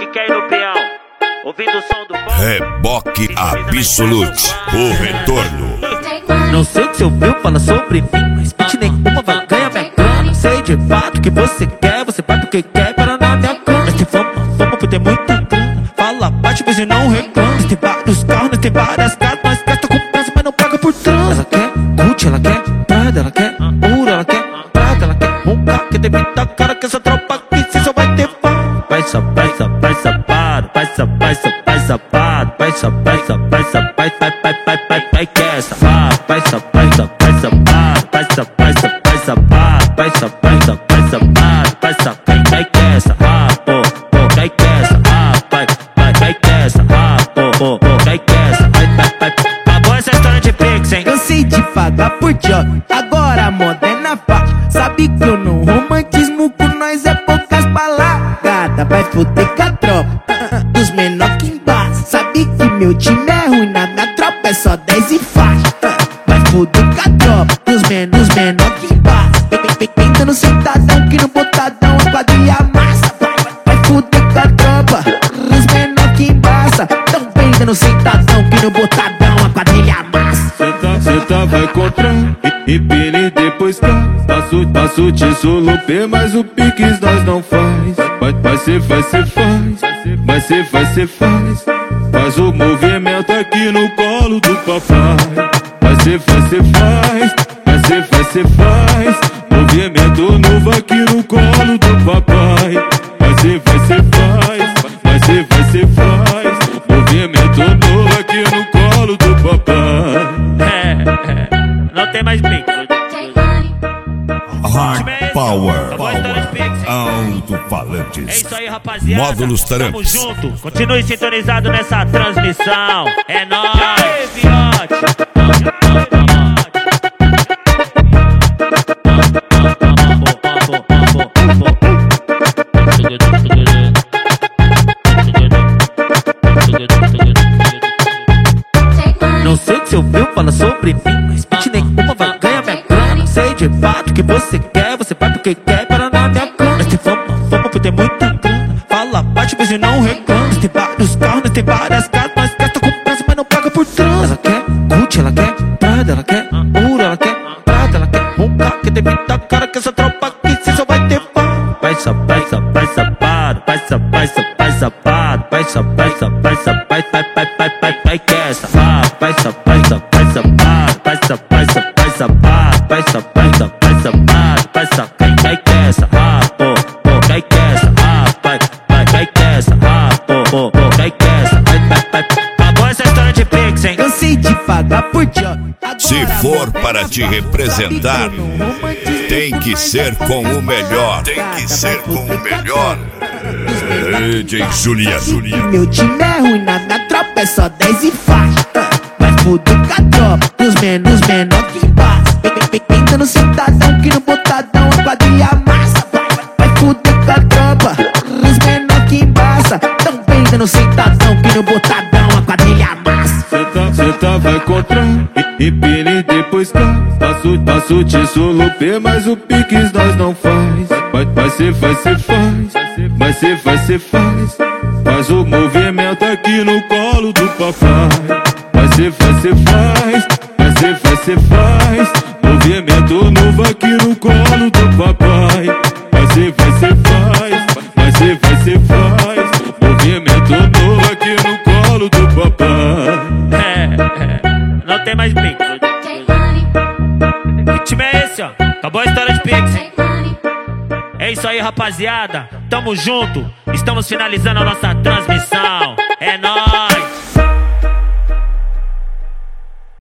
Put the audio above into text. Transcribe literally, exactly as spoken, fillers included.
quer ir no peão, ouvindo o som do bom. Reboque Absolute, o retorno. Não sei o que você ouviu falar sobre mim, mas bitch nenhuma vai ganhar minha grana. Sei de fato o que você quer, você faz porque quer para na minha cama. Nós tem fama, fama por ter muita grana. Fala baixo, mas eu não reclamo. Nós tem vários carros, nós tem várias casas. Nós gasta com peça, mas não paga por trans. Ela quer Gucci, ela quer Prada, ela quer ouro, ela quer prata, ela quer um carro que tem muita cara que essa tropa aqui cê só vai ter pau. Vai sapai, sapai, sapado, vai sapai, sapai, sapado, vai sapai, sapai, sapai, vai, vai, vai, vai, vai, que é safado. Vai sapai, sapai, sapado, vai sapai, sapai, sapado, vai sapai, sapai, sapado, vai sapai, vai, que é safado, pô, pô, vai, que é safado, vai, vai, vai, que é safado, pô, pô, pô, vai, que é safado, vai, vai, vai. Acabou essa história de pix, hein? Cansei de pagar por job, agora a moda é na faixa. Sabe que eu não romantismo com nós é poucas balagadas. Vai foder com a tropa dos menor que embaixo. Sabe que meu time é ruim, na minha tropa é só dez e faixa. Vai foder com a tropa dos menor, dos menor que embaixo. Vem dando sentadão que no botadão a quadrilha massa. Vai, vai foder com a tropa dos menor que embaixo. Tão bem dando sentadão que no botadão a quadrilha massa. Cê tá, cê tá, vai comprar e empine depois cá. Passo, passo tesouro P, mas o piques nós não faz. Vai, vai ser, vai ser, faz. Vai ser, vai ser, faz. Faz o movimento aqui no colo do papai. Vai ser, vai ser, faz. Vai ser, vai ser, faz. Movimento novo aqui no colo do papai. Vai ser, vai ser, faz. Vai ser, vai ser, faz. Movimento novo aqui no colo do papai. É, é, não tem mais pix. Hard Power, Power. É alto-falantes, isso aí, rapaziada. módulos Tamo tarantes. junto. Continue sintonizado nessa transmissão. É nóis. E aí, fiote? Não sei o que você ouviu falar sobre mim, mas bitch nenhuma vai ganhar minha grana. Sei de fato o que você quer, você faz porque quer para na minha cama. Nós tem fama, fama por ter muita grana. Fala baixo, mas eu não reclamo. Nós tem vários carros, nós tem várias casas. Nós gasta com peça, mas não paga por trans. Ela quer Gucci, ela quer Prada, ela quer ouro, ela quer prata, ela quer um carro que tem muita cara que essa tropa aqui cê só vai ter pau. Vai sapai, sapai, sapado, vai sapai, sapai, sapado, vai sapai, sapai, sapai, vai, vai, vai, vai, vai, que é safado. Vai sapai, sapai, sapado, vai sapai, sapai, sapado, vai sapai, sapai, sapado, vai sapai, vai, que é safado, pô, pô, vai, que é safado, vai, vai, vai, que é safado, pô, pô, pô, vai, que é safado, vai, vai, vai. Acabou essa história de pix, hein? Cansei de pagar por job. Se for para te representar, tem que ser com o melhor. Tem que ser com o melhor. D J Julia, Julia. Meu time é ruim, na minha tropa é só dez e faixa. Vai foder com a tropa dos menor, menor que embaixo. Vem dando sentadão que no botadão a quadrilha massa. Vai, vai foder com a tropa dos menor que embaixo. Tão bem dando sentadão que no botadão a quadrilha massa. Cê tá, cê tá, vai comprar e empine depois cá. Passo, passo tesouro P, mas o piques nós não faz. Vai, vai ser, vai ser, faz. Vai ser, vai ser, faz. Faz o movimento aqui no colo do papai. Vai ser, vai ser, faz. Vai ser, vai ser, faz. Movimento novo aqui no colo do papai. Vai ser, vai ser, faz. Vai ser, vai ser, faz. Movimento novo aqui no colo do papai. É, é, não tem mais pix. Que time é esse, ó? Acabou a história de pix, hein? É isso aí, rapaziada. Tamo junto. Estamos finalizando a nossa transmissão. É nóis.